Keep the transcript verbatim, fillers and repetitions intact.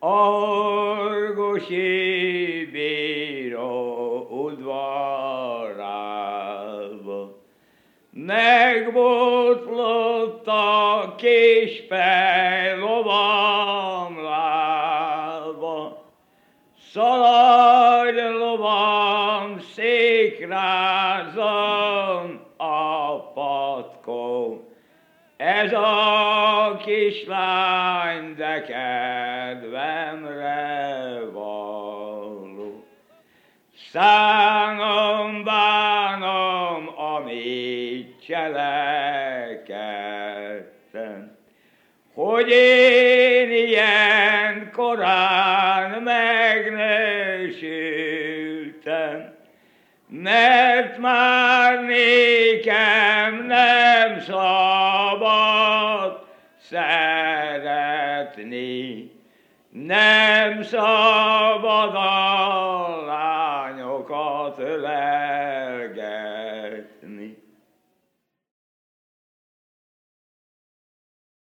Orgosi bíró udvarába. Megbotlott a kisfej lovam lába. Szaladj lovam, székrázom a patkó. Ez a kislány, de kedvemre való. Szánom, bánom, amit cselekedtem, hogy én ilyen korán megnősültem, mert már nékem nem szabad szeretni, nem szabad a lányokat ölelgetni.